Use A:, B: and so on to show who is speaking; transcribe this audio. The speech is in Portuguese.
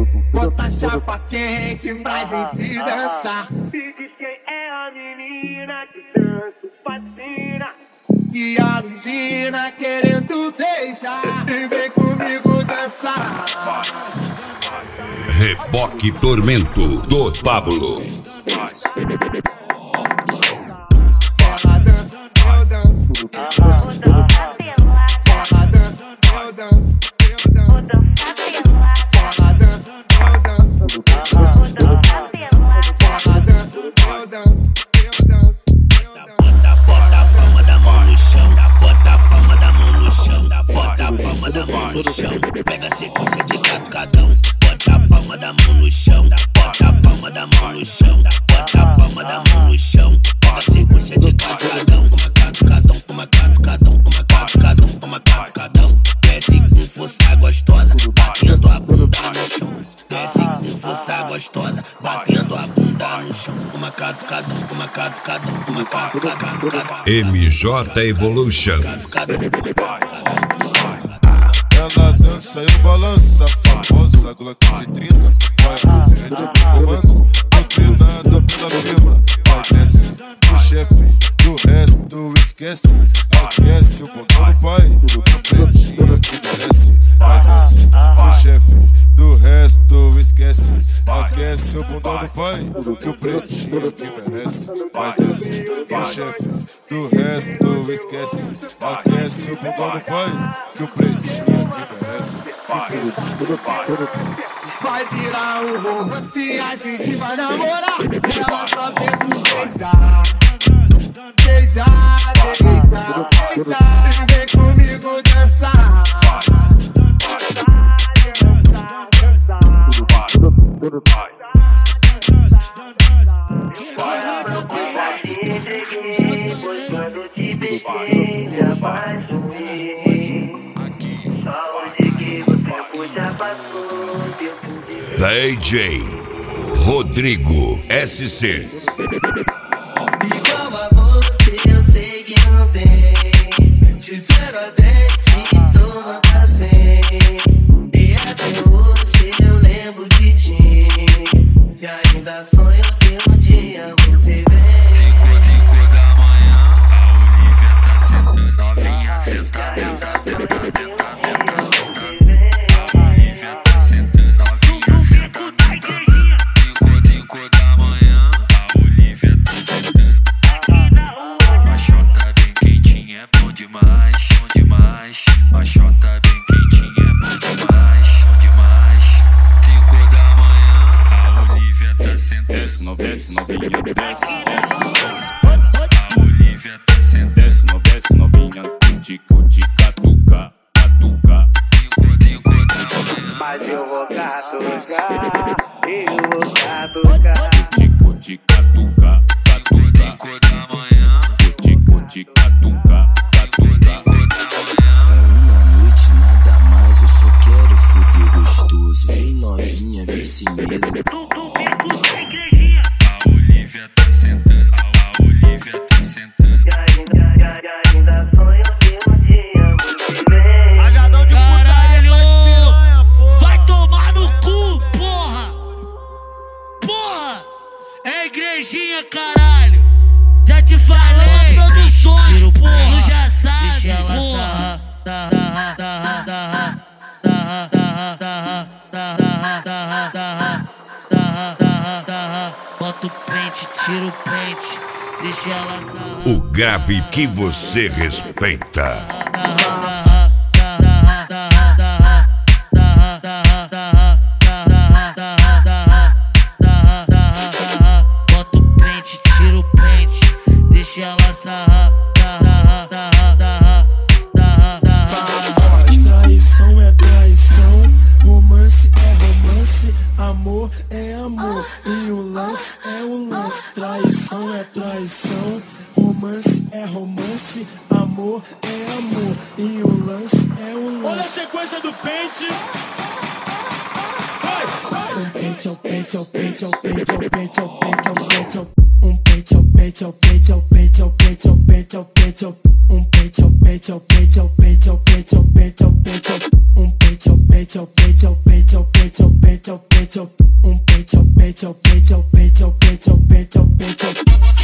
A: Bota a chapa quente pra gente dançar.
B: Me diz quem é a menina que tanto fascina
A: E alucina querendo beijar. E vem comigo dançar.
C: Reboque Tormento do Pablo.
A: Ela dança, eu danço. Ela dança, eu danço. Ela dança, eu danço. Ela dança, eu danço.
D: Bota a palma da mão no chão, bota a palma da mão no chão, bota a palma da mão no chão. Pega a sequência de catucadão. Bota a palma da mão no chão, bota a palma da mão no chão, bota a palma da mão no chão. Pega a sequência de catucadão. Toma catucadão, toma catucadão, toma catucadão, toma catucadão. Desce com força gostosa, batendo a bunda no chão. Desce com força gostosa, batendo a bunda no chão. Toma catucadão, toma catucadão, toma catucadão.
C: MJ Evolution.
E: Ela dança e balança, famosa Glock de 30. Vai gente comando, doutrinada pela firma. Vai desce pro chefe, do resto esquece. Aquece o botão do pai, do pretinho que merece. Vai desce pro chefe, do resto esquece. Aquece o bundão do pai, que o pretinho que merece. Vai desce pro chefe, do resto esquece. Aquece o bundão do pai, que o pretinho que merece.
A: Vai virar um romance, a gente vai namorar. Ela só fez um beijar. Beijar, beijar, beijar. E vem comigo dançar.
B: Pois quando te beijei, me apaixonei. Saúde que o tempo já passou.
C: DJ Rodrigo SC.
F: Igual a você, eu sei que não tem. De 0 a 10, te dou nota 100. E até hoje eu lembro de ti. E ainda sonho que um dia você vem.
G: 5 da manhã, a Olivia tá sentando novinha. Sentando, sentando, tentando. A Olivia tá sentando novinha. Sentando, tentando. 5 da manhã, a Olivia tá sentando. A xota bem quentinha, é bom demais, bom demais. A xota bem quentinha, é bom demais, bom demais. 5 da manhã, a Olivia tá sentando.
H: Desce, novinha, desce, desce, desce.
G: A Olivia tá sentando.
H: Desce, novinha, cuti, catuca, catuca.
G: 5 da manhã,
B: Mas eu vou catucar, eu vou catucar.
H: Cuti, catuca, catuca.
G: 5 da manhã,
H: Cuti, catuca, catuca.
G: 5 da manhã.
D: Uma noite nada mais, eu só quero fuder gostoso. Vem novinha, vem sem medo.
G: A Olivia tá sentando, a Olivia tá sentando.
B: E ainda sonho que um dia você vem.
I: Rajadão de putaria, vai tomar no cu, porra! Porra! É igrejinha, caralho! Já te falei! Produções, porra! Tu já sabe, deixa ela porra! Bota o pente, tira o pente, deixa ela sarrar.
C: O grave que você respeita.
I: Bota o pente, tira o pente, deixa ela sarrar.
F: Traição é traição, romance é romance, amor é amor, e o lance é o lance. Traição é traição, romance é romance, amor é amor, e o lance é o lance.
I: Olha a sequência do pente.
F: Um pente ao pente ao pente ao pente ao pente ao pente ao pente ao um pente ao pente ao pente ao pente ao pente ao pente ao pente ao um pente ao pente ao pente ao pente ao pente ao pente ao pente ao um pente ao pente ao pente ao pente ao pente ao pente ao pente
A: peito, peito, peito, peito, peito, peito, peito.